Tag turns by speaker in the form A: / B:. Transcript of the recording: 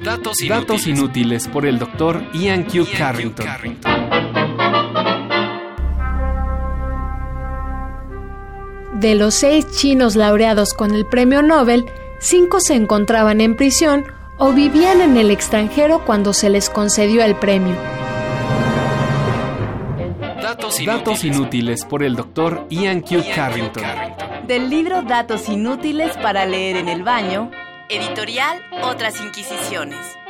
A: Datos inútiles por el Dr. Ian Q. Carrington.
B: De los 6 chinos laureados con el premio Nobel, 5 se encontraban en prisión o vivían en el extranjero cuando se les concedió el premio.
A: Datos inútiles por el Dr. Ian Q. Carrington.
C: Del libro Datos inútiles para leer en el baño, editorial Otras Inquisiciones.